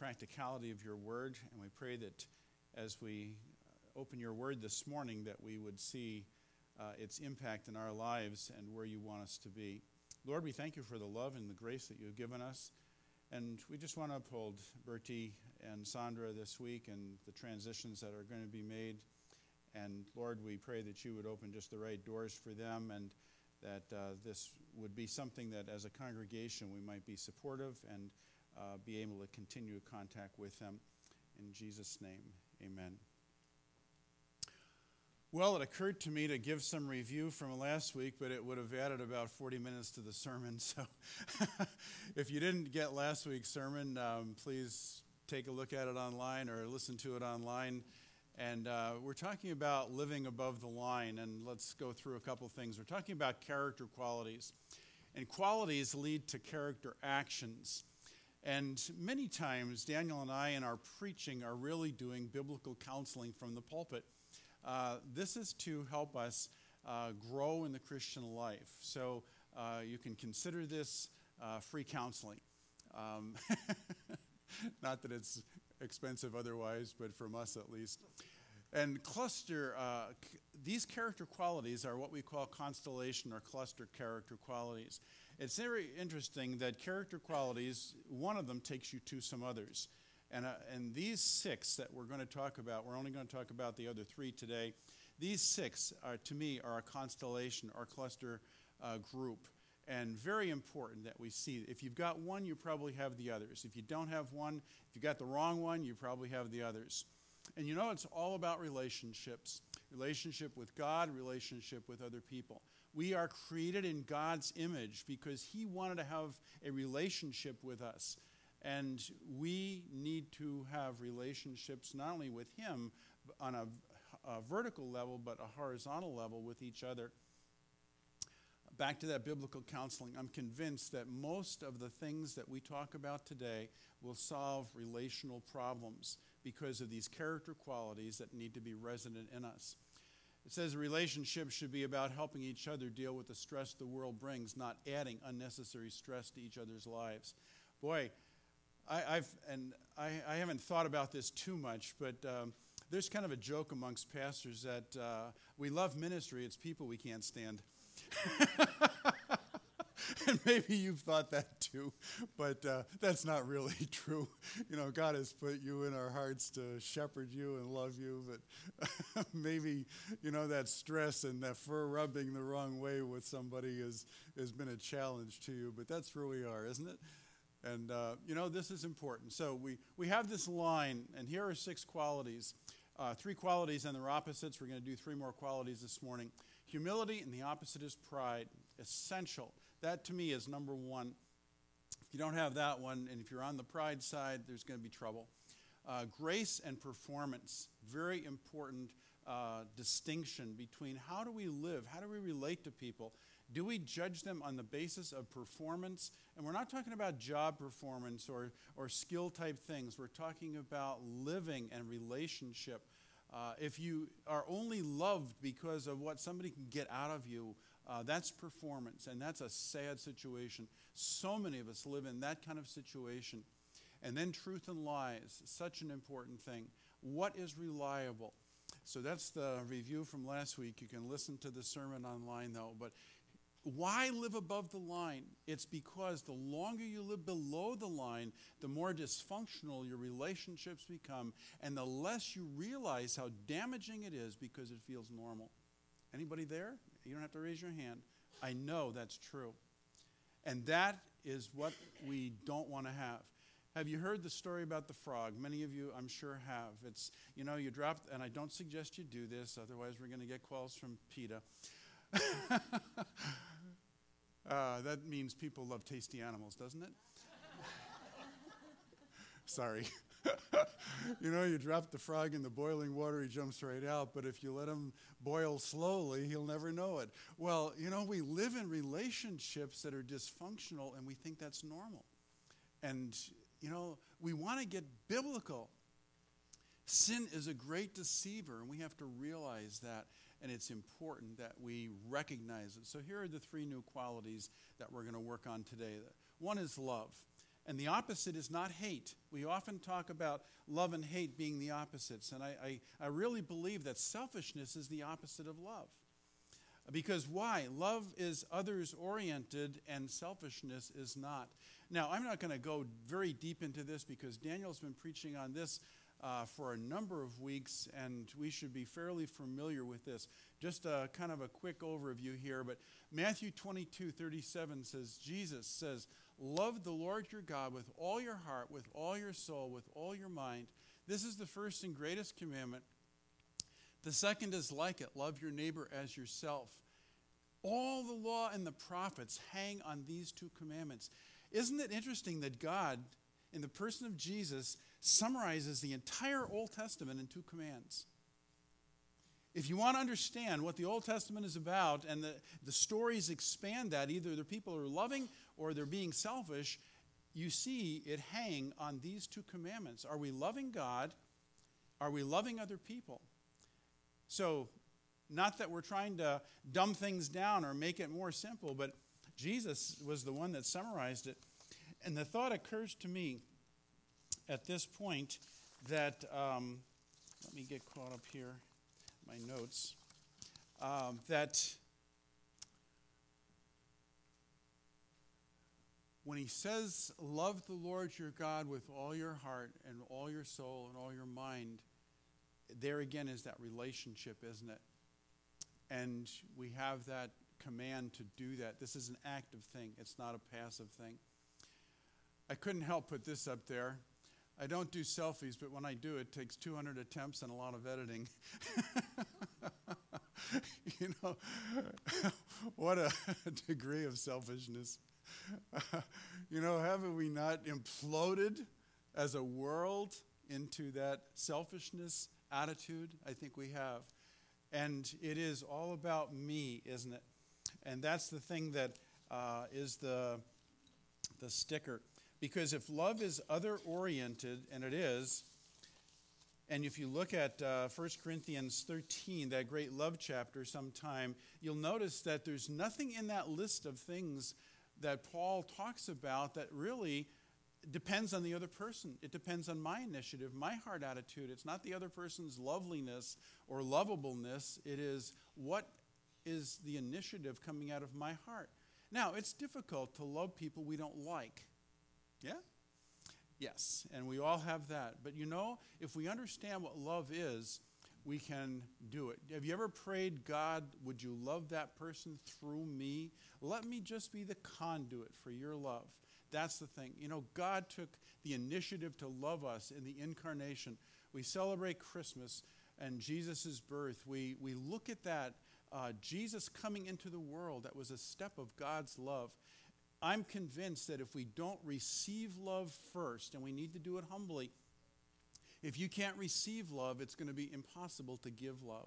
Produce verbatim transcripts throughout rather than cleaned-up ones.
practicality of your word, and we pray that as we open your word this morning that we would see uh, its impact in our lives and where you want us to be. Lord, we thank you for the love and the grace that you've given us, and we just want to uphold Bertie and Sandra this week and the transitions that are going to be made. And Lord, we pray that you would open just the right doors for them, and that uh, this would be something that as a congregation we might be supportive and uh, be able to continue contact with them. In Jesus' name, amen. Well, it occurred to me to give some review from last week, but it would have added about forty minutes to the sermon. So if you didn't get last week's sermon, um, please take a look at it online or listen to it online. And uh, we're talking about living above the line, and let's go through a couple things. We're talking about character qualities, and qualities lead to character actions. And many times, Daniel and I in our preaching are really doing biblical counseling from the pulpit. Uh, this is to help us uh, grow in the Christian life. So uh, you can consider this uh, free counseling. Um, not that it's expensive otherwise, but from us at least. And cluster, uh, c- these character qualities are what we call constellation or cluster character qualities. It's very interesting that character qualities, one of them takes you to some others. And, uh, and these six that we're going to talk about, we're only going to talk about the other three today. These six, are, to me, are a constellation or cluster uh, group. And very important that we see. If you've got one, you probably have the others. If you don't have one, if you got the wrong one, you probably have the others. And you know, it's all about relationships. Relationship with God, relationship with other people. We are created in God's image because he wanted to have a relationship with us. And we need to have relationships not only with him on a, a vertical level, but a horizontal level with each other. Back to that biblical counseling, I'm convinced that most of the things that we talk about today will solve relational problems because of these character qualities that need to be resident in us. It says relationships should be about helping each other deal with the stress the world brings, not adding unnecessary stress to each other's lives. Boy, I, I've and I, I haven't thought about this too much, but um, there's kind of a joke amongst pastors that uh, we love ministry, it's people we can't stand. And maybe you've thought that too, but uh, that's not really true. You know, God has put you in our hearts to shepherd you and love you, but maybe, you know, that stress and that fur rubbing the wrong way with somebody is, has been a challenge to you, but that's where we are, isn't it? And, uh, you know, this is important. So we, we have this line, and here are six qualities. Uh, three qualities and their opposites. We're going to do three more qualities this morning. Humility, and the opposite is pride. Essential. That, to me, is number one. If you don't have that one, and if you're on the pride side, there's going to be trouble. Uh, grace and performance. Very important uh, distinction between how do we live, how do we relate to people. Do we judge them on the basis of performance? And we're not talking about job performance or, or skill-type things. We're talking about living and relationship. Uh, if you are only loved because of what somebody can get out of you, uh, that's performance, and that's a sad situation. So many of us live in that kind of situation. And then truth and lies, such an important thing. What is reliable? So that's the review from last week. You can listen to the sermon online, though. But why live above the line? It's because the longer you live below the line, the more dysfunctional your relationships become, and the less you realize how damaging it is because it feels normal. Anybody there? You don't have to raise your hand. I know that's true. And that is what we don't want to have. Have you heard the story about the frog? Many of you, I'm sure, have. It's, you know, you drop, and I don't suggest you do this, otherwise we're going to get calls from PETA. uh, that means people love tasty animals, doesn't it? Sorry. You know, you drop the frog in the boiling water, he jumps right out, but if you let him boil slowly, he'll never know it. Well, you know, we live in relationships that are dysfunctional, and we think that's normal. And, you know, we want to get biblical. Sin is a great deceiver, and we have to realize that, and it's important that we recognize it. So here are the three new qualities that we're going to work on today. One is love. And the opposite is not hate. We often talk about love and hate being the opposites. And I, I, I really believe that selfishness is the opposite of love. Because why? Love is others-oriented and selfishness is not. Now, I'm not going to go very deep into this because Daniel's been preaching on this uh, for a number of weeks, and we should be fairly familiar with this. Just a kind of a quick overview here, but Matthew twenty-two thirty-seven says, Jesus says, love the Lord your God with all your heart, with all your soul, with all your mind. This is the first and greatest commandment. The second is like it, love your neighbor as yourself. All the law and the prophets hang on these two commandments. Isn't it interesting that God, in the person of Jesus, summarizes the entire Old Testament in two commands? If you want to understand what the Old Testament is about, and the, the stories expand that, either the people are loving or they're being selfish, you see it hang on these two commandments. Are we loving God? Are we loving other people? So, not that we're trying to dumb things down or make it more simple, but Jesus was the one that summarized it. And the thought occurs to me at this point that, um, let me get caught up here, my notes, um, that when he says, love the Lord your God with all your heart and all your soul and all your mind, there again is that relationship, isn't it? And we have that command to do that. This is an active thing. It's not a passive thing. I couldn't help put this up there. I don't do selfies, but when I do, it takes two hundred attempts and a lot of editing. You know, what a degree of selfishness. You know, haven't we not imploded as a world into that selfishness attitude? I think we have. And it is all about me, isn't it? And that's the thing that uh, is the, the sticker. Because if love is other-oriented, and it is, and if you look at uh, First Corinthians thirteen, that great love chapter sometime, you'll notice that there's nothing in that list of things that Paul talks about that really depends on the other person. It depends on my initiative, my heart attitude. It's not the other person's loveliness or lovableness. It is what is the initiative coming out of my heart. Now, it's difficult to love people we don't like. Yeah? Yes, and we all have that. But you know, if we understand what love is, we can do it. Have you ever prayed, God, would you love that person through me? Let me just be the conduit for your love. That's the thing. You know, God took the initiative to love us in the incarnation. We celebrate Christmas and Jesus' birth. We, we look at that, uh, Jesus coming into the world. That was a step of God's love. I'm convinced that if we don't receive love first, and we need to do it humbly, if you can't receive love, it's going to be impossible to give love.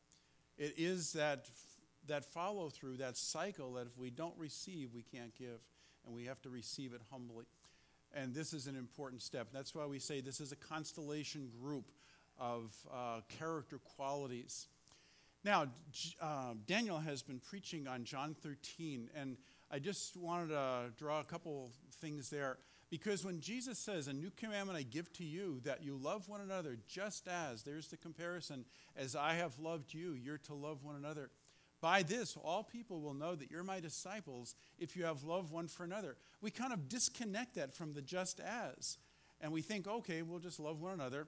It is that, that follow-through, that cycle, that if we don't receive, we can't give. And we have to receive it humbly. And this is an important step. That's why we say this is a constellation group of uh, character qualities. Now, uh, Daniel has been preaching on John thirteen, and I just wanted to draw a couple things there. Because when Jesus says, a new commandment I give to you, that you love one another just as, there's the comparison, as I have loved you, you're to love one another. By this, all people will know that you're my disciples if you have love one for another. We kind of disconnect that from the just as. And we think, okay, we'll just love one another.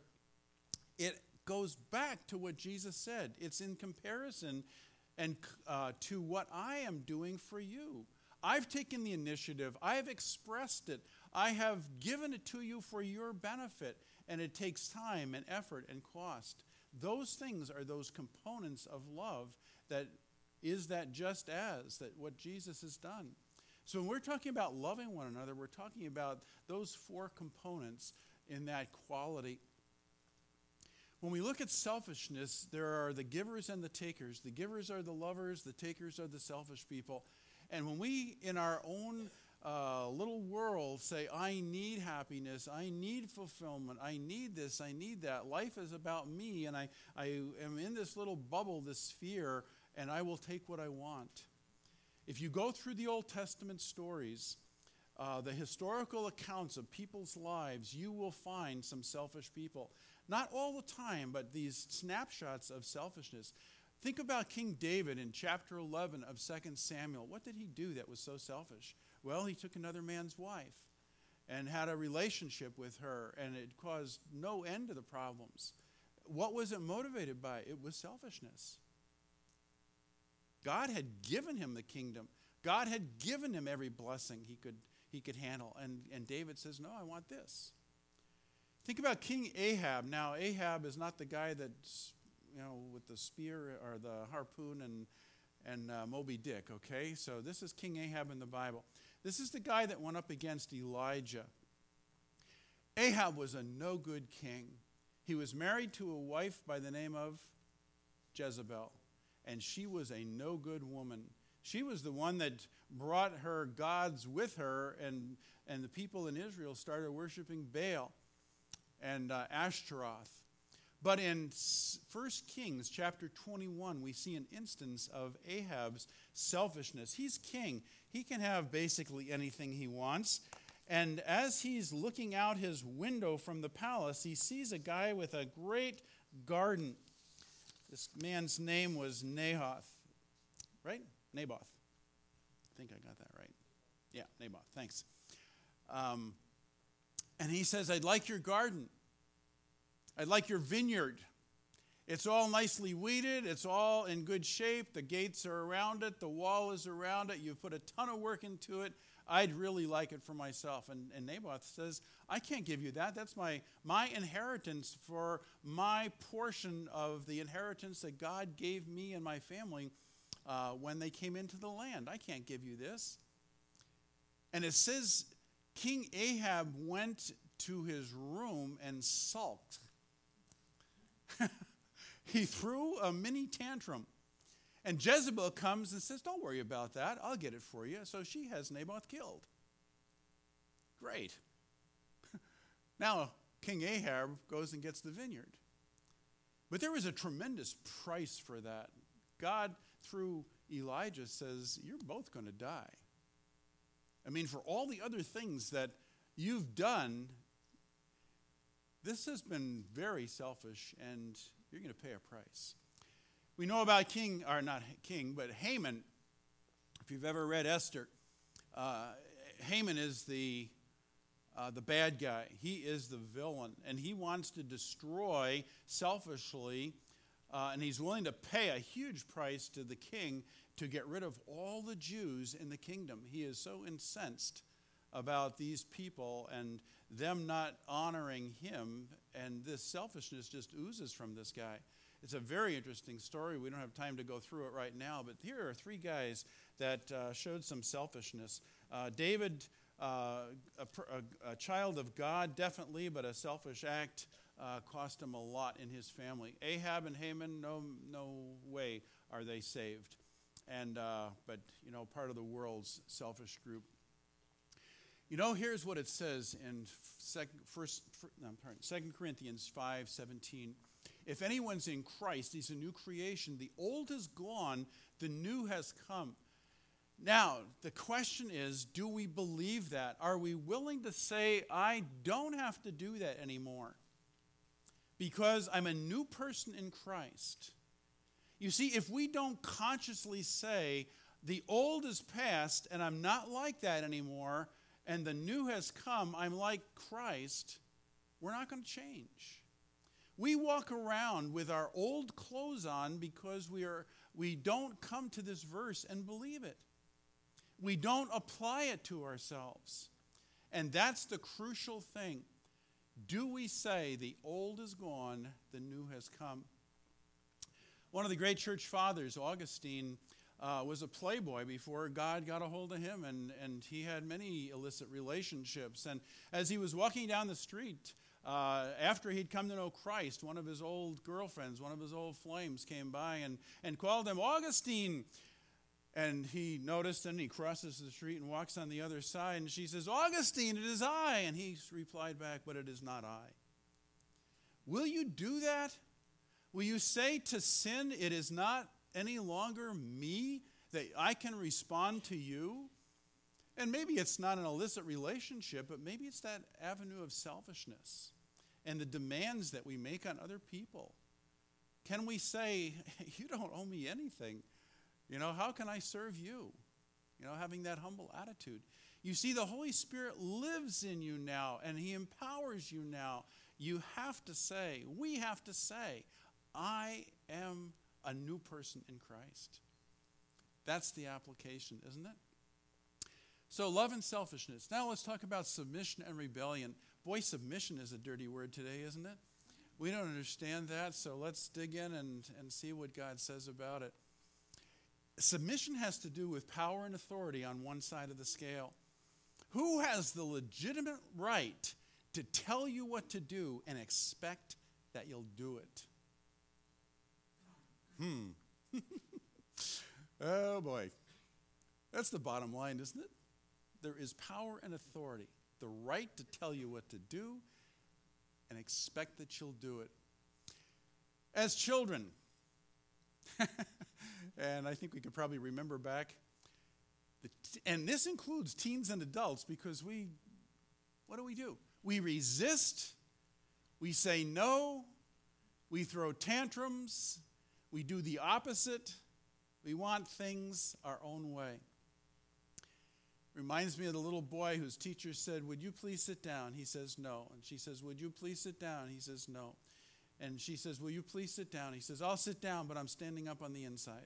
It goes back to what Jesus said. It's in comparison and uh, to what I am doing for you. I've taken the initiative. I have expressed it. I have given it to you for your benefit. And it takes time and effort and cost. Those things are those components of love that is that just as, that what Jesus has done. So when we're talking about loving one another, we're talking about those four components in that quality. When we look at selfishness, there are the givers and the takers. The givers are the lovers, the takers are the selfish people. And when we, in our own uh, little world, say, I need happiness, I need fulfillment, I need this, I need that, life is about me, and I, I am in this little bubble, this sphere, and I will take what I want. If you go through the Old Testament stories, uh, the historical accounts of people's lives, you will find some selfish people. Not all the time, but these snapshots of selfishness. Think about King David in chapter eleven of Second Samuel. What did he do that was so selfish? Well, he took another man's wife and had a relationship with her, and it caused no end to the problems. What was it motivated by? It was selfishness. God had given him the kingdom. God had given him every blessing he could, he could handle. And, and David says, no, I want this. Think about King Ahab. Now, Ahab is not the guy that's, you know, with the spear or the harpoon and, and uh, Moby Dick, okay? So this is King Ahab in the Bible. This is the guy that went up against Elijah. Ahab was a no-good king. He was married to a wife by the name of Jezebel, and she was a no-good woman. She was the one that brought her gods with her, and, and the people in Israel started worshiping Baal and uh, Ashtaroth. But in First Kings chapter twenty-one, we see an instance of Ahab's selfishness. He's king. He can have basically anything he wants. And as he's looking out his window from the palace, he sees a guy with a great garden. This man's name was Naboth, right? Naboth. I think I got that right. Yeah, Naboth. Thanks. Um, and he says, I'd like your garden. I'd like your vineyard. It's all nicely weeded. It's all in good shape. The gates are around it. The wall is around it. You've put a ton of work into it. I'd really like it for myself. And, and Naboth says, I can't give you that. That's my, my inheritance for my portion of the inheritance that God gave me and my family uh, when they came into the land. I can't give you this. And it says King Ahab went to his room and sulked. He threw a mini tantrum. And Jezebel comes and says, don't worry about that. I'll get it for you. So she has Naboth killed. Great. Now, King Ahab goes and gets the vineyard. But there was a tremendous price for that. God, through Elijah, says, you're both going to die. I mean, for all the other things that you've done, this has been very selfish, and you're going to pay a price. We know about King, or not King, but Haman. If you've ever read Esther, uh, Haman is the, uh, the bad guy. He is the villain, and he wants to destroy selfishly, uh, and he's willing to pay a huge price to the king to get rid of all the Jews in the kingdom. He is so incensed about these people and them not honoring him, and this selfishness just oozes from this guy. It's a very interesting story. We don't have time to go through it right now, but here are three guys that uh, showed some selfishness. Uh, David, uh, a, a, a child of God, definitely, but a selfish act uh, cost him a lot in his family. Ahab and Haman, no, no way are they saved. And uh, but you know, part of the world's selfish group. You know, here's what it says in second, first, no, I'm sorry, Second Corinthians five seventeen. If anyone's in Christ, he's a new creation. The old is gone, the new has come. Now, the question is, do we believe that? Are we willing to say, I don't have to do that anymore because I'm a new person in Christ? You see, if we don't consciously say, the old is past and I'm not like that anymore, and the new has come, I'm like Christ, we're not going to change. We walk around with our old clothes on because we are we don't come to this verse and believe it. We don't apply it to ourselves. And that's the crucial thing. Do we say the old is gone, the new has come? One of the great church fathers, Augustine, uh, was a playboy before God got a hold of him, and, and he had many illicit relationships. And as he was walking down the street, uh, after he'd come to know Christ, one of his old girlfriends, one of his old flames came by and, and called him, Augustine. And he noticed, and he crosses the street and walks on the other side, and she says, Augustine, it is I. And he replied back, but it is not I. Will you do that? Will you say to sin, it is not any longer me, that I can respond to you? And maybe it's not an illicit relationship, but maybe it's that avenue of selfishness and the demands that we make on other people. Can we say, you don't owe me anything? You know, how can I serve you? You know, having that humble attitude. You see, the Holy Spirit lives in you now, and he empowers you now. You have to say, we have to say, I am a new person in Christ. That's the application, isn't it? So love and selfishness. Now let's talk about submission and rebellion. Boy, submission is a dirty word today, isn't it? We don't understand that, so let's dig in and, and see what God says about it. Submission has to do with power and authority on one side of the scale. Who has the legitimate right to tell you what to do and expect that you'll do it? Hmm. Oh, boy. That's the bottom line, isn't it? There is power and authority, the right to tell you what to do and expect that you'll do it. As children, and I think we could probably remember back, the t- and this includes teens and adults, because we, what do we do? We resist, we say no, we throw tantrums, we do the opposite, we want things our own way. Reminds me of the little boy whose teacher said, would you please sit down? He says, no. And she says, would you please sit down? He says, no. And she says, will you please sit down? He says, I'll sit down, but I'm standing up on the inside.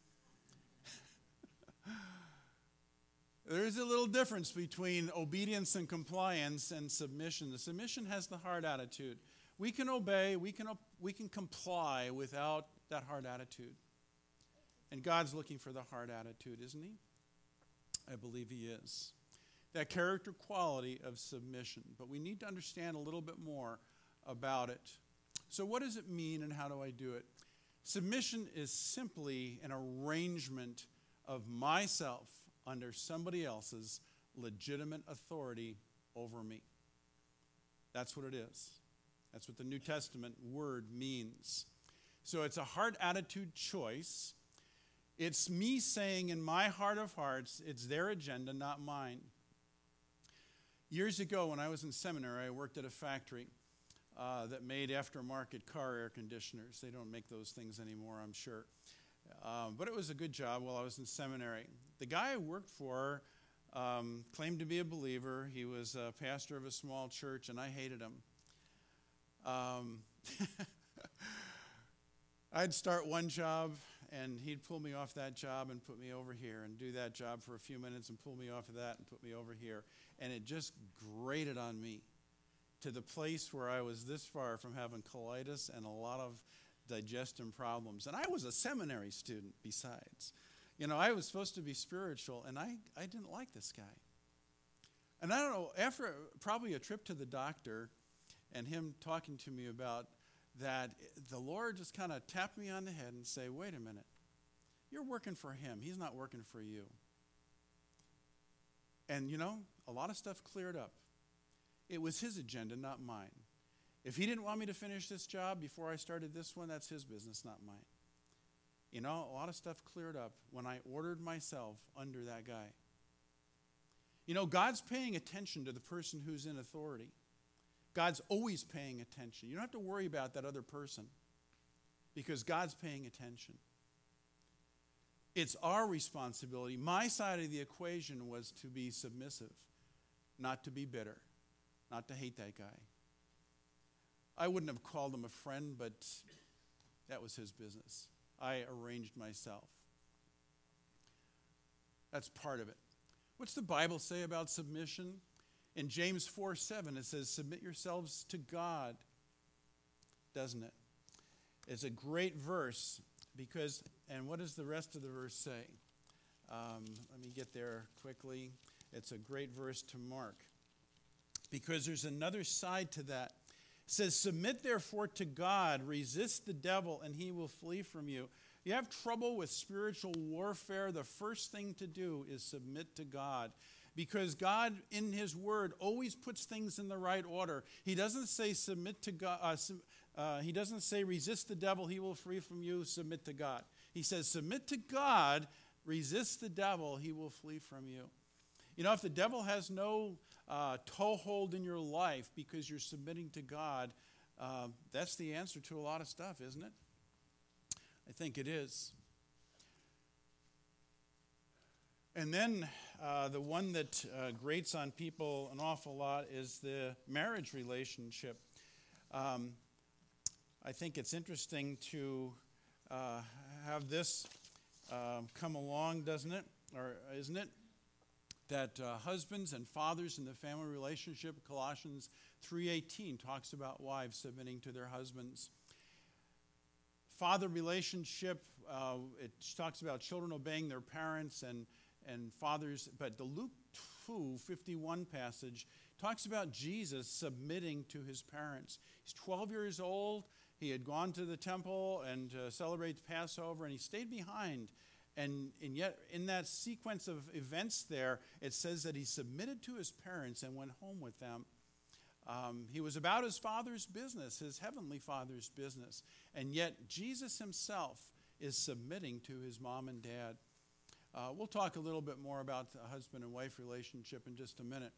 There is a little difference between obedience and compliance and submission. The submission has the hard attitude. We can obey, we can, we can comply without that hard attitude. And God's looking for the hard attitude, isn't he? I believe he is. That character quality of submission. But we need to understand a little bit more about it. So what does it mean and how do I do it? Submission is simply an arrangement of myself under somebody else's legitimate authority over me. That's what it is. That's what the New Testament word means. So it's a heart attitude choice. It's me saying in my heart of hearts, it's their agenda, not mine. Years ago when I was in seminary, I worked at a factory uh, that made aftermarket car air conditioners. They don't make those things anymore, I'm sure. Um, but it was a good job while I was in seminary. The guy I worked for um, claimed to be a believer. He was a pastor of a small church, and I hated him. Um, I'd start one job, and he'd pull me off that job and put me over here, and do that job for a few minutes and pull me off of that and put me over here. And it just grated on me to the place where I was this far from having colitis and a lot of digestion problems. And I was a seminary student besides. You know, I was supposed to be spiritual, and I, I didn't like this guy. And I don't know, after probably a trip to the doctor and him talking to me about that, the Lord just kind of tapped me on the head and say, wait a minute, you're working for him. He's not working for you. And, you know, a lot of stuff cleared up. It was his agenda, not mine. If he didn't want me to finish this job before I started this one, that's his business, not mine. You know, a lot of stuff cleared up when I ordered myself under that guy. You know, God's paying attention to the person who's in authority. God's always paying attention. You don't have to worry about that other person because God's paying attention. It's our responsibility. My side of the equation was to be submissive, not to be bitter, not to hate that guy. I wouldn't have called him a friend, but that was his business. I arranged myself. That's part of it. What's the Bible say about submission? In James four seven, it says, submit yourselves to God, doesn't it? It's a great verse because, and what does the rest of the verse say? Um, let me get there quickly. It's a great verse to mark because there's another side to that. It says, submit therefore to God, resist the devil, and he will flee from you. You have trouble with spiritual warfare, the first thing to do is submit to God. Because God, in his word, always puts things in the right order. He doesn't say submit to God. Uh, uh, he doesn't say resist the devil, he will flee from you, submit to God. He says submit to God, resist the devil, he will flee from you. You know, if the devil has no uh, toehold in your life because you're submitting to God, uh, that's the answer to a lot of stuff, isn't it? I think it is. And then uh, the one that uh, grates on people an awful lot is the marriage relationship. Um, I think it's interesting to uh, have this uh, come along, doesn't it? Or isn't it? That uh, husbands and fathers in the family relationship, Colossians three eighteen talks about wives submitting to their husbands. Father relationship, uh, it talks about children obeying their parents and and fathers, but the Luke two fifty-one passage talks about Jesus submitting to his parents. He's twelve years old. He had gone to the temple and uh, celebrated Passover, and he stayed behind. And, and yet, in that sequence of events there, it says that he submitted to his parents and went home with them. Um, he was about his father's business, his heavenly father's business. And yet, Jesus himself is submitting to his mom and dad. Uh, we'll talk a little bit more about the husband and wife relationship in just a minute.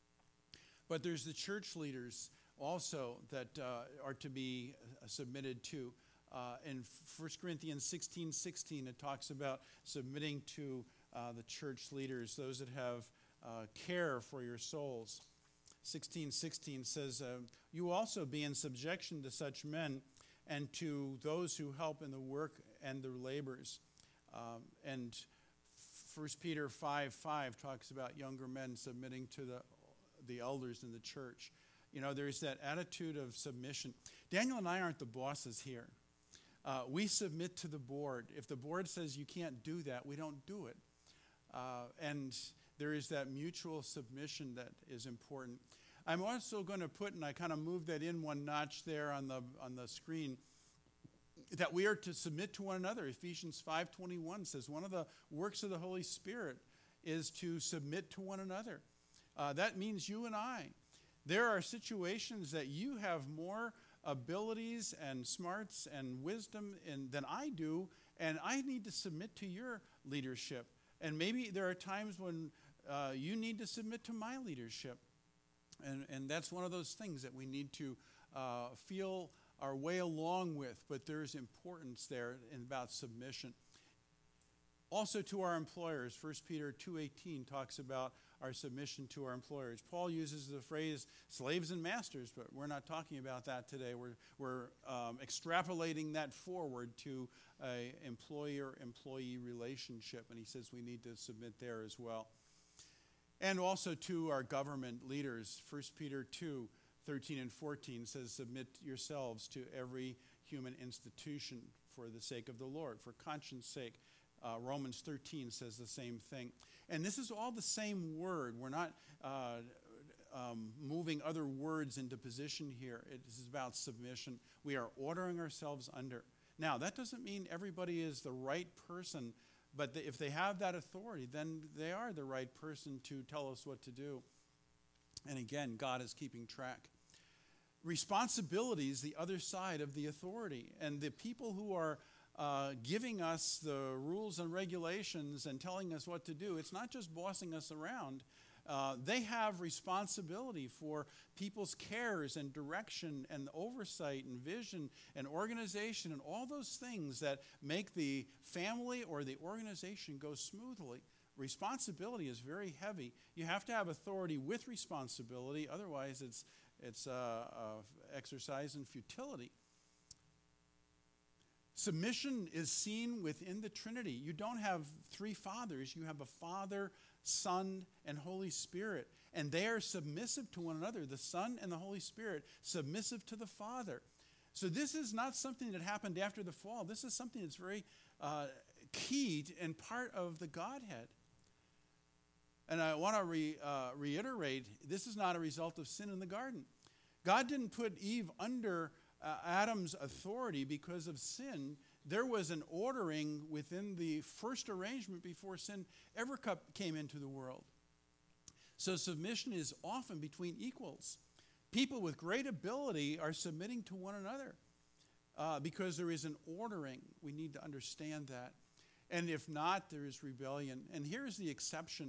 But there's the church leaders also that uh, are to be submitted to. Uh, in First Corinthians sixteen sixteen, it talks about submitting to uh, the church leaders, those that have uh, care for your souls. sixteen sixteen says, uh, you also be in subjection to such men and to those who help in the work and the labors. Um, and First Peter five five talks about younger men submitting to the, the elders in the church. You know, there's that attitude of submission. Daniel and I aren't the bosses here. Uh, we submit to the board. If the board says you can't do that, we don't do it. Uh, and there is that mutual submission that is important. I'm also going to put, and I kind of moved that in one notch there on the on the screen, that we are to submit to one another. Ephesians five twenty-one says one of the works of the Holy Spirit is to submit to one another. Uh, that means you and I. There are situations that you have more abilities and smarts and wisdom in, than I do, and I need to submit to your leadership. And maybe there are times when uh, you need to submit to my leadership. And, and that's one of those things that we need to uh, feel our way along with, but there's importance there in about submission. Also to our employers, First Peter two eighteen talks about our submission to our employers. Paul uses the phrase slaves and masters, but we're not talking about that today. We're, we're um, extrapolating that forward to an employer-employee relationship, and he says we need to submit there as well. And also to our government leaders, First Peter two thirteen and fourteen says, submit yourselves to every human institution for the sake of the Lord, for conscience sake. Uh, Romans thirteen says the same thing. And this is all the same word. We're not uh, um, moving other words into position here. It is about submission. We are ordering ourselves under. Now, that doesn't mean everybody is the right person, but the, if they have that authority, then they are the right person to tell us what to do. And again, God is keeping track. Responsibility is the other side of the authority. And the people who are uh, giving us the rules and regulations and telling us what to do, it's not just bossing us around. Uh, they have responsibility for people's cares and direction and oversight and vision and organization and all those things that make the family or the organization go smoothly. Responsibility is very heavy. You have to have authority with responsibility, otherwise it's it's uh, uh, exercise in futility. Submission is seen within the Trinity. You don't have three fathers. You have a Father, Son, and Holy Spirit. And they are submissive to one another. The Son and the Holy Spirit, submissive to the Father. So this is not something that happened after the fall. This is something that's very uh, key and part of the Godhead. And I want to re, uh, reiterate, this is not a result of sin in the garden. God didn't put Eve under uh, Adam's authority because of sin. There was an ordering within the first arrangement before sin ever came into the world. So submission is often between equals. People with great ability are submitting to one another uh, because there is an ordering. We need to understand that. And if not, there is rebellion. And here's the exception.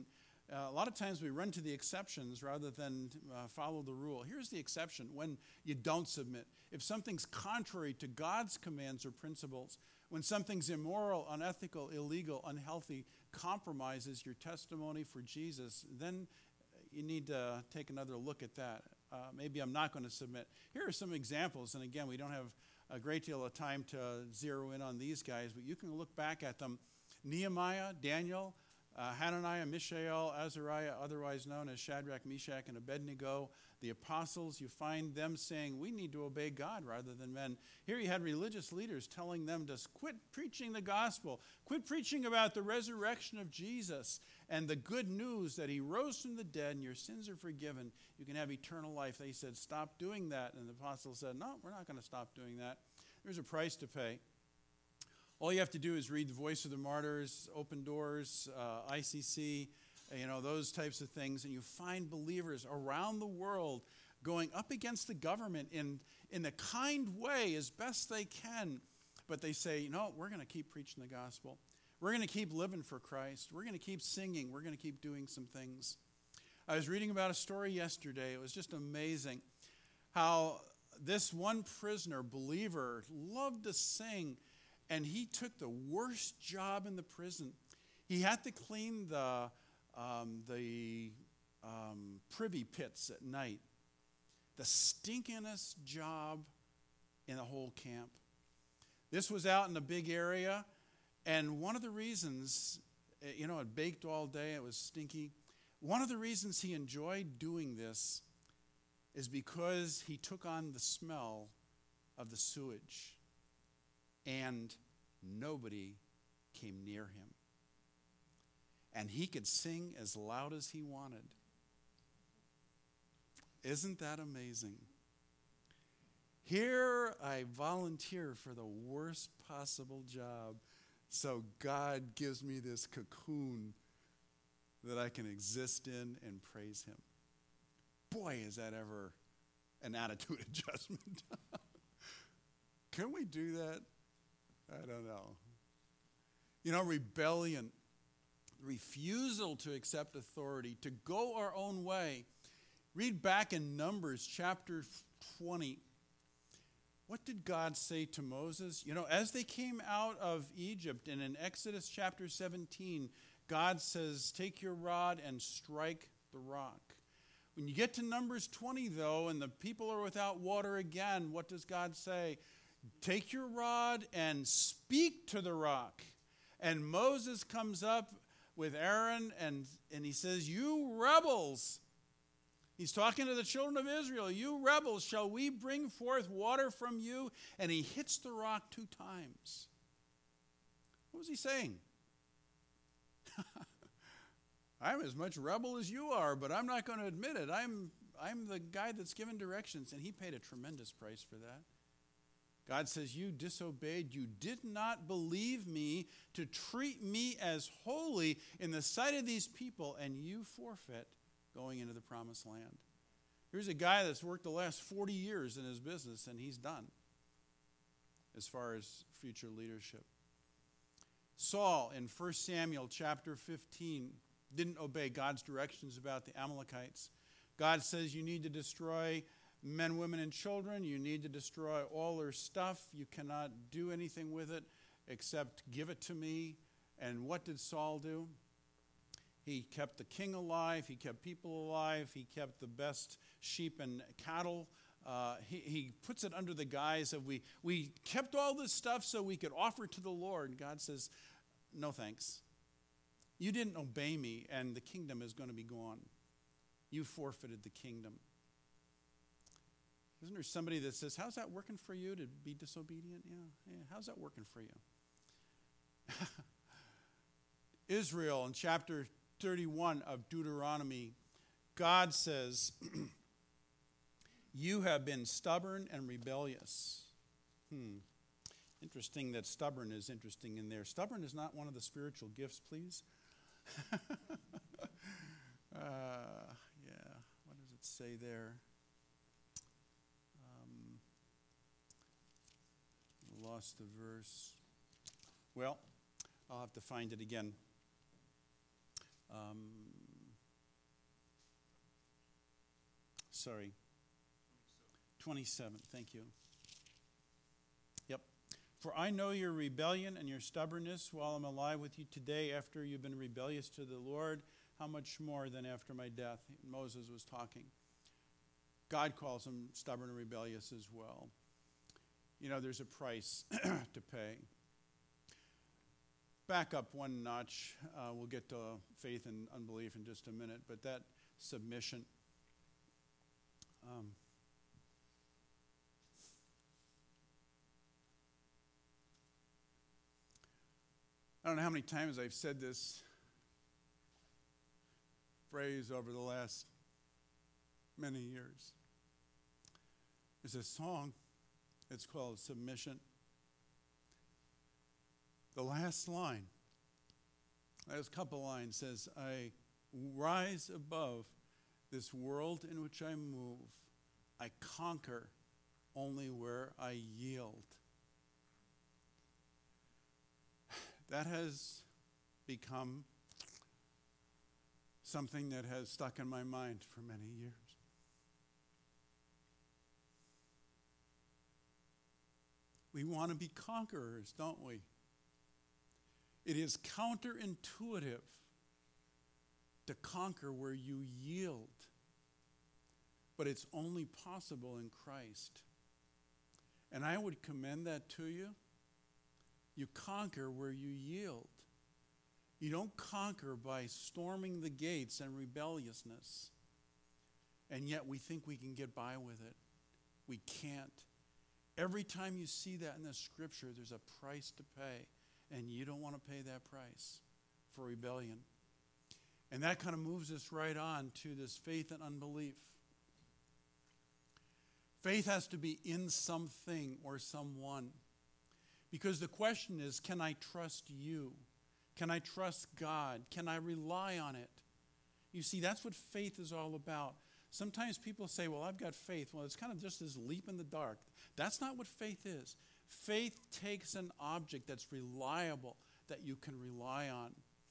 Uh, a lot of times we run to the exceptions rather than uh, follow the rule. Here's the exception: when you don't submit. If something's contrary to God's commands or principles, when something's immoral, unethical, illegal, unhealthy, compromises your testimony for Jesus, then you need to take another look at that. Uh, maybe I'm not going to submit. Here are some examples, and again, we don't have a great deal of time to zero in on these guys, but you can look back at them. Nehemiah, Daniel, uh, Hananiah, Mishael, Azariah, otherwise known as Shadrach, Meshach, and Abednego, the apostles, you find them saying, we need to obey God rather than men. Here you had religious leaders telling them to quit preaching the gospel, quit preaching about the resurrection of Jesus and the good news that he rose from the dead and your sins are forgiven. You can have eternal life. They said, stop doing that. And the apostles said, no, we're not going to stop doing that. There's a price to pay. All you have to do is read The Voice of the Martyrs, Open Doors, uh, I C C, you know, those types of things, and you find believers around the world going up against the government in, in a kind way as best they can. But they say, you know, we're going to keep preaching the gospel. We're going to keep living for Christ. We're going to keep singing. We're going to keep doing some things. I was reading about a story yesterday. It was just amazing how this one prisoner, believer, loved to sing, and he took the worst job in the prison. He had to clean the, um, the um, privy pits at night. The stinkingest job in the whole camp. This was out in a big area, and one of the reasons, you know, it baked all day, it was stinky. One of the reasons he enjoyed doing this is because he took on the smell of the sewage, and nobody came near him. And he could sing as loud as he wanted. Isn't that amazing? Here I volunteer for the worst possible job, so God gives me this cocoon that I can exist in and praise him. Boy, is that ever an attitude adjustment. Can we do that? I don't know. You know, rebellion, refusal to accept authority, to go our own way. Read back in Numbers chapter twenty. What did God say to Moses? You know, as they came out of Egypt, and in Exodus chapter seventeen, God says, take your rod and strike the rock. When you get to Numbers twenty, though, and the people are without water again, what does God say? Take your rod and speak to the rock. And Moses comes up with Aaron, and, and he says, you rebels. He's talking to the children of Israel. You rebels, shall we bring forth water from you? And he hits the rock two times. What was he saying? I'm as much rebel as you are, but I'm not going to admit it. I'm, I'm the guy that's given directions, and he paid a tremendous price for that. God says, you disobeyed. You did not believe me to treat me as holy in the sight of these people, and you forfeit going into the promised land. Here's a guy that's worked the last forty years in his business, and he's done as far as future leadership. Saul in First Samuel chapter fifteen didn't obey God's directions about the Amalekites. God says you need to destroy men, women, and children. You need to destroy all their stuff. You cannot do anything with it except give it to me. And what did Saul do? He kept the king alive. He kept people alive. He kept the best sheep and cattle. Uh, he, he puts it under the guise of we, we kept all this stuff so we could offer to the Lord. God says, no thanks. You didn't obey me, and the kingdom is going to be gone. You forfeited the kingdom. Isn't there somebody that says, how's that working for you to be disobedient? Yeah, yeah. How's that working for you? Israel in chapter thirty-one of Deuteronomy, God says, you have been stubborn and rebellious. Hmm. Interesting that stubborn is interesting in there. Stubborn is not one of the spiritual gifts, please. uh, yeah, what does it say there? Um, lost the verse. Well, I'll have to find it again. Um, sorry. twenty-seven, thank you. Yep. For I know your rebellion and your stubbornness while I'm alive with you today after you've been rebellious to the Lord. How much more than after my death? Moses was talking. God calls him stubborn and rebellious as well. You know, there's a price to pay. Back up one notch. Uh, we'll get to faith and unbelief in just a minute, but that submission. Um, I don't know how many times I've said this phrase over the last many years. There's a song, it's called Submission. The last line, last couple lines says, I rise above this world in which I move. I conquer only where I yield. That has become something that has stuck in my mind for many years. We want to be conquerors, don't we? It is counterintuitive to conquer where you yield, but it's only possible in Christ. And I would commend that to you. You conquer where you yield. You don't conquer by storming the gates and rebelliousness. And yet we think we can get by with it. We can't. Every time you see that in the scripture, there's a price to pay. And you don't want to pay that price for rebellion. And that kind of moves us right on to this faith and unbelief. Faith has to be in something or someone. Because the question is, can I trust you? Can I trust God? Can I rely on it? You see, that's what faith is all about. Sometimes people say, well, I've got faith. Well, it's kind of just this leap in the dark. That's not what faith is. Faith takes an object that's reliable, that you can rely on.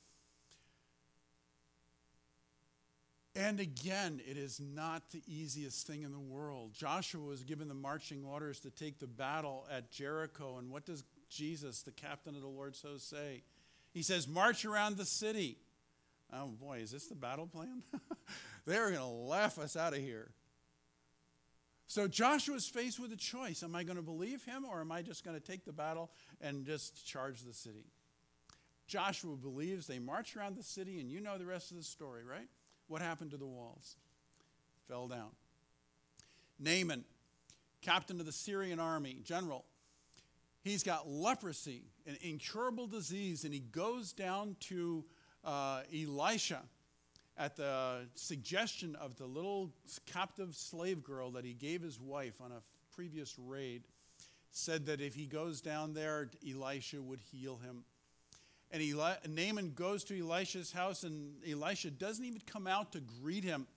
And again, it is not the easiest thing in the world. Joshua was given the marching orders to take the battle at Jericho. And what does Jesus, the captain of the Lord's host, say? He says, march around the city. Oh boy, is this the battle plan? They're going to laugh us out of here. So Joshua's faced with a choice. Am I going to believe him, or am I just going to take the battle and just charge the city? Joshua believes. They march around the city, and you know the rest of the story, right? What happened to the walls? Fell down. Naaman, captain of the Syrian army, general, he's got leprosy, an incurable disease, and he goes down to uh, Elisha at the suggestion of the little captive slave girl that he gave his wife on a previous raid, said that if he goes down there, Elisha would heal him. And Eli- Naaman goes to Elisha's house, and Elisha doesn't even come out to greet him.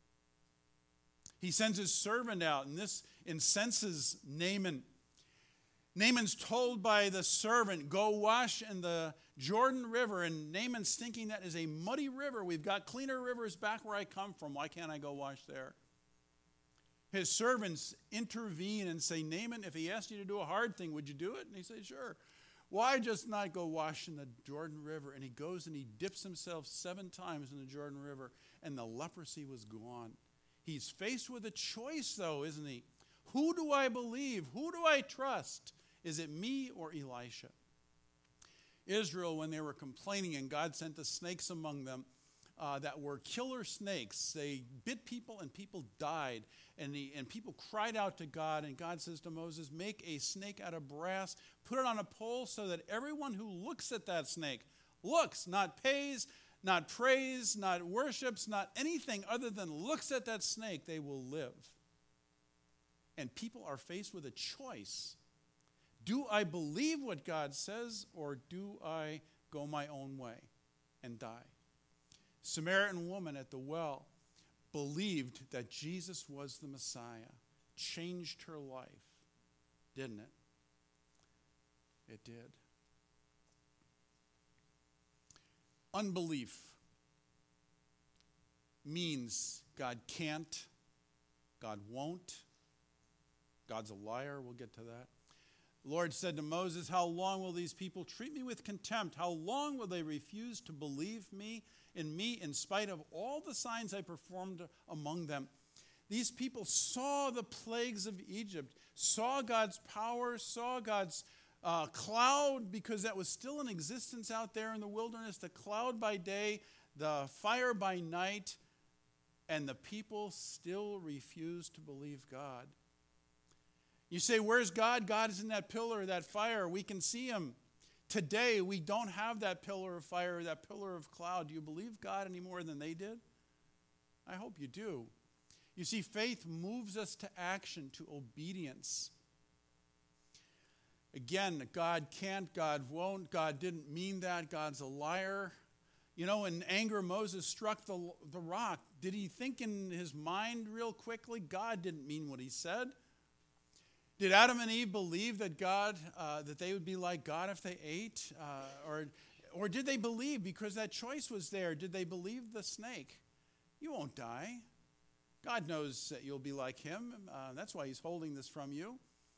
He sends his servant out, and this incenses Naaman. Naaman's told by the servant, go wash in the Jordan River, and Naaman's thinking that is a muddy river. We've got cleaner rivers back where I come from. Why can't I go wash there? His servants intervene and say, Naaman, if he asked you to do a hard thing, would you do it? And he says, sure. Why just not go wash in the Jordan River? And he goes and he dips himself seven times in the Jordan River, and the leprosy was gone. He's faced with a choice, though, isn't he? Who do I believe? Who do I trust? Is it me or Elisha? Israel, when they were complaining and God sent the snakes among them uh, that were killer snakes, they bit people and people died. And, the, and people cried out to God, and God says to Moses, make a snake out of brass, put it on a pole so that everyone who looks at that snake, looks, not pays, not prays, not worships, not anything other than looks at that snake, they will live. And people are faced with a choice. Do I believe what God says, or do I go my own way and die? Samaritan woman at the well believed that Jesus was the Messiah, changed her life, didn't it? It did. Unbelief means God can't, God won't. God's a liar. We'll get to that. The Lord said to Moses, how long will these people treat me with contempt? How long will they refuse to believe me in me in spite of all the signs I performed among them? These people saw the plagues of Egypt, saw God's power, saw God's uh, cloud, because that was still in existence out there in the wilderness, the cloud by day, the fire by night, and the people still refused to believe God. You say, where's God? God is in that pillar, that fire. We can see him. Today, we don't have that pillar of fire, that pillar of cloud. Do you believe God any more than they did? I hope you do. You see, faith moves us to action, to obedience. Again, God can't, God won't, God didn't mean that, God's a liar. You know, in anger, Moses struck the, the rock. Did he think in his mind real quickly? God didn't mean what he said. Did Adam and Eve believe that God, uh, that they would be like God if they ate? Uh, or, or did they believe because that choice was there? Did they believe the snake? You won't die. God knows that you'll be like him. Uh, that's why he's holding this from you.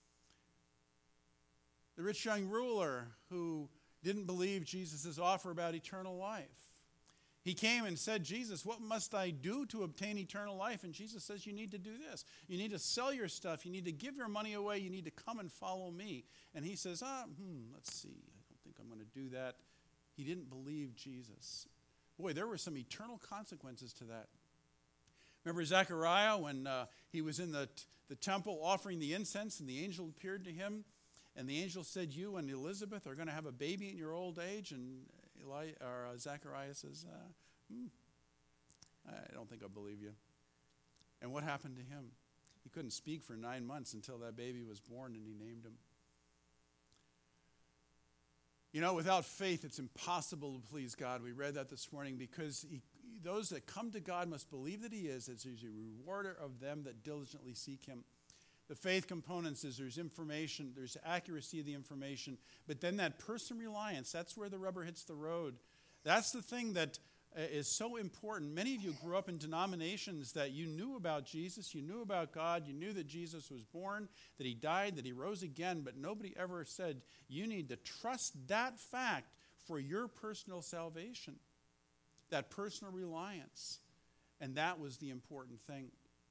The rich young ruler who didn't believe Jesus' offer about eternal life. He came and said, Jesus, what must I do to obtain eternal life? And Jesus says, you need to do this. You need to sell your stuff. You need to give your money away. You need to come and follow me. And he says, ah, hmm, let's see. I don't think I'm going to do that. He didn't believe Jesus. Boy, there were some eternal consequences to that. Remember Zechariah when uh, he was in the, t- the temple offering the incense and the angel appeared to him? And the angel said, you and Elizabeth are going to have a baby in your old age. And Eli, or, uh, Zechariah says, uh, hmm, I don't think I believe you. And what happened to him? He couldn't speak for nine months until that baby was born and he named him. You know, without faith, it's impossible to please God. We read that this morning because he, those that come to God must believe that he is, as he's a rewarder of them that diligently seek him. The faith components is there's information, there's accuracy of the information, but then that person reliance, that's where the rubber hits the road. That's the thing that is so important. Many of you grew up in denominations that you knew about Jesus, you knew about God, you knew that Jesus was born, that he died, that he rose again, but nobody ever said you need to trust that fact for your personal salvation, that personal reliance. And that was the important thing.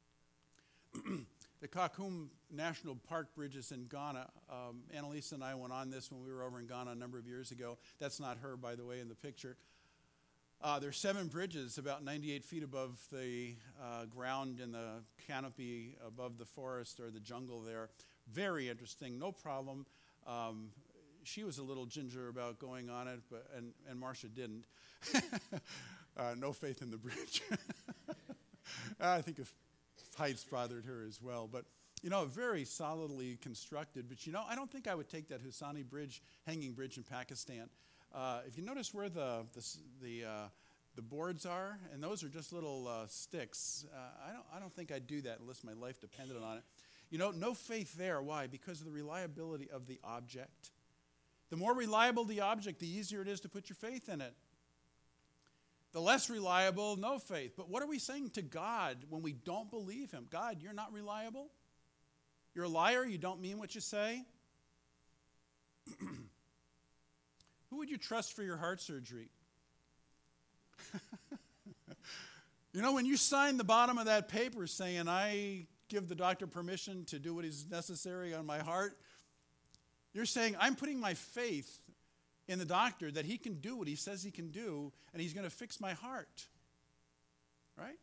The Kakum National Park bridges in Ghana. Um, Annalisa and I went on this when we were over in Ghana a number of years ago. That's not her, by the way, in the picture. Uh, there's seven bridges about ninety-eight feet above the uh, ground in the canopy above the forest or the jungle there. Very interesting, no problem. Um, she was a little ginger about going on it, but and, and Marcia didn't. uh, no faith in the bridge. I think if heights bothered her as well. But, you know, very solidly constructed. But, you know, I don't think I would take that Hussaini Bridge, hanging bridge in Pakistan. Uh, if you notice where the the the, uh, the boards are, and those are just little uh, sticks, uh, I don't I don't think I'd do that unless my life depended on it. You know, no faith there. Why? Because of the reliability of the object. The more reliable the object, the easier it is to put your faith in it. The less reliable, no faith. But what are we saying to God when we don't believe him? God, you're not reliable? You're a liar? You don't mean what you say? Who would you trust for your heart surgery? You know, when you sign the bottom of that paper saying, I give the doctor permission to do what is necessary on my heart, you're saying, I'm putting my faith in the doctor that he can do what he says he can do, and he's going to fix my heart. Right?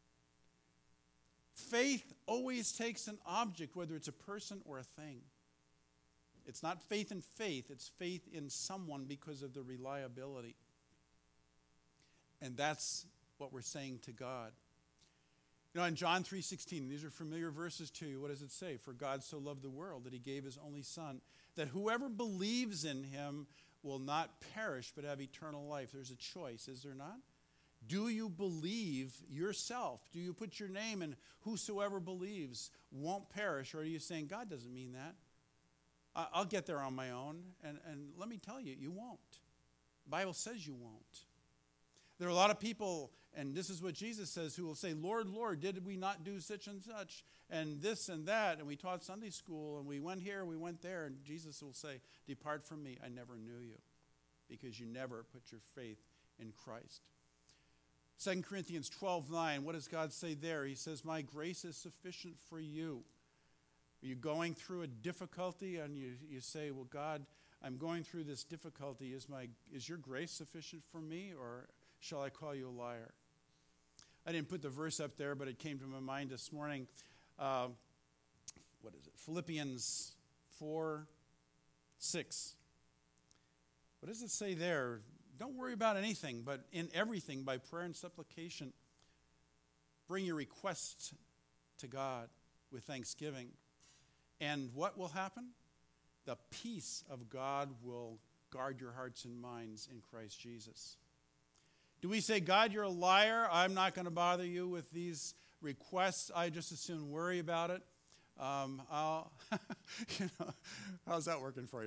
Faith always takes an object, whether it's a person or a thing. It's not faith in faith, it's faith in someone because of the reliability. And that's what we're saying to God. You know, in John three sixteen, these are familiar verses to you. What does it say? For God so loved the world that he gave his only son, that whoever believes in him will not perish but have eternal life. There's a choice, is there not? Do you believe yourself? Do you put your name in whosoever believes won't perish? Or are you saying, God doesn't mean that? I'll get there on my own. And, and let me tell you, you won't. The Bible says you won't. There are a lot of people, and this is what Jesus says, who will say, Lord, Lord, did we not do such and such, and this and that, and we taught Sunday school, and we went here, we went there, and Jesus will say, depart from me, I never knew you, because you never put your faith in Christ. Second Corinthians twelve nine, what does God say there? He says, my grace is sufficient for you. Are you going through a difficulty, and you, you say, well, God, I'm going through this difficulty. Is my is your grace sufficient for me, or shall I call you a liar? I didn't put the verse up there, but it came to my mind this morning. Uh, what is it? Philippians four six. What does it say there? Don't worry about anything, but in everything, by prayer and supplication, bring your requests to God with thanksgiving. And what will happen? The peace of God will guard your hearts and minds in Christ Jesus. Do we say, God, you're a liar. I'm not going to bother you with these requests. I just as soon worry about it. Um, I'll, you know, how's that working for you?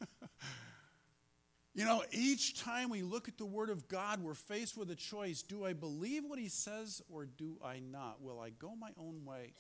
You know, each time we look at the Word of God, we're faced with a choice. Do I believe what He says or do I not? Will I go my own way?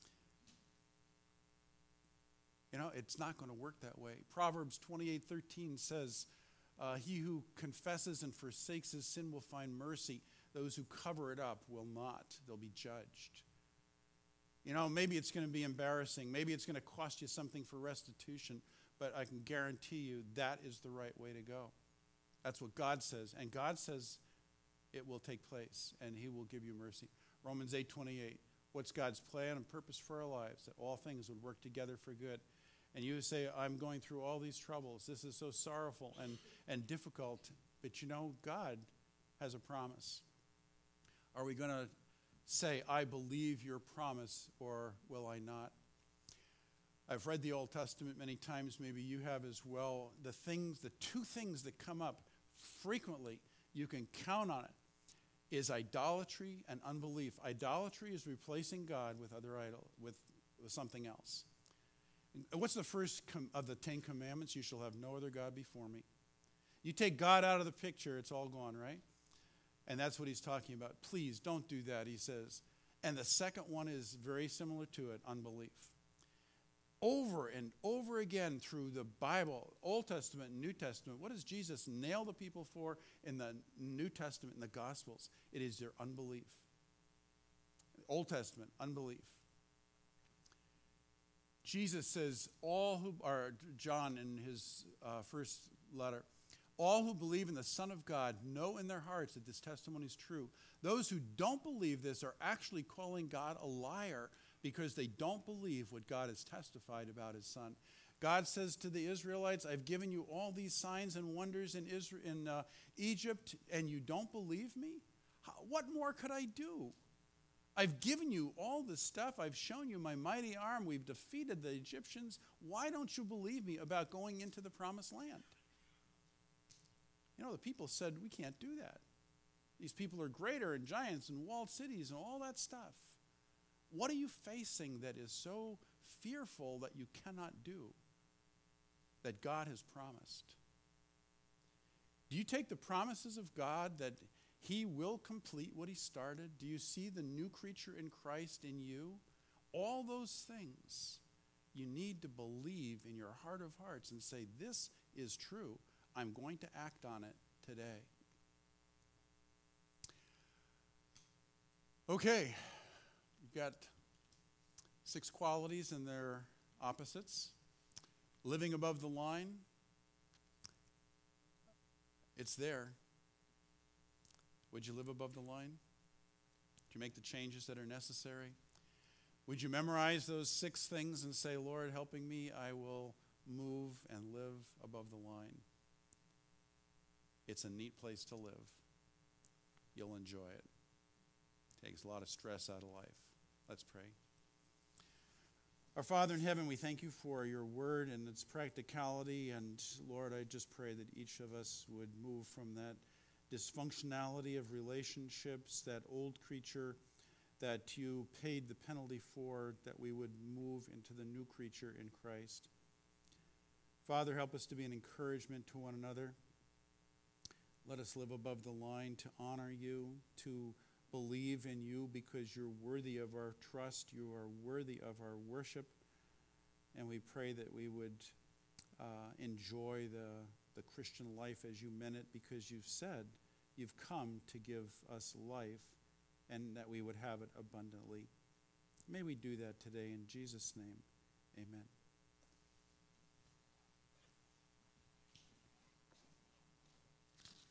You know, it's not going to work that way. Proverbs twenty-eight thirteen says, uh, he who confesses and forsakes his sin will find mercy. Those who cover it up will not. They'll be judged. You know, maybe it's going to be embarrassing. Maybe it's going to cost you something for restitution. But I can guarantee you that is the right way to go. That's what God says. And God says it will take place and He will give you mercy. Romans eight twenty-eight. What's God's plan and purpose for our lives? That all things would work together for good. And you say, I'm going through all these troubles. This is so sorrowful and, and difficult. But you know, God has a promise. Are we going to say, I believe your promise, or will I not? I've read the Old Testament many times, maybe you have as well. The things, the two things that come up frequently, you can count on it, is idolatry and unbelief. Idolatry is replacing God with other idol, with, with something else. What's the first com- of the Ten Commandments? You shall have no other God before me. You take God out of the picture, it's all gone, right? And that's what He's talking about. Please don't do that, He says. And the second one is very similar to it, unbelief. Over and over again through the Bible, Old Testament and New Testament, what does Jesus nail the people for in the New Testament and the Gospels? It is their unbelief. Old Testament, unbelief. Jesus says, all who are, John in his uh, first letter, all who believe in the Son of God know in their hearts that this testimony is true. Those who don't believe this are actually calling God a liar, because they don't believe what God has testified about His Son. God says to the Israelites, I've given you all these signs and wonders in, Israel, in uh, Egypt, and you don't believe me? How, what more could I do? I've given you all this stuff. I've shown you my mighty arm. We've defeated the Egyptians. Why don't you believe me about going into the promised land? You know, the people said, we can't do that. These people are greater and giants and walled cities and all that stuff. What are you facing that is so fearful that you cannot do, that God has promised? Do you take the promises of God that He will complete what He started? Do you see the new creature in Christ in you? All those things you need to believe in your heart of hearts and say, this is true. I'm going to act on it today. Okay. Got six qualities and their opposites. Living above the line. It's there. Would you live above the line? Would you make the changes that are necessary? Would you memorize those six things and say, Lord, helping me, I will move and live above the line? It's a neat place to live. You'll enjoy it. Takes a lot of stress out of life. Let's pray. Our Father in heaven, we thank you for your word and its practicality. And Lord, I just pray that each of us would move from that dysfunctionality of relationships, that old creature that you paid the penalty for, that we would move into the new creature in Christ. Father, help us to be an encouragement to one another. Let us live above the line to honor you, to believe in you because you're worthy of our trust, you are worthy of our worship. And we pray that we would uh, enjoy the, the Christian life as you meant it, because you've said you've come to give us life and that we would have it abundantly. May we do that today in Jesus' name. Amen.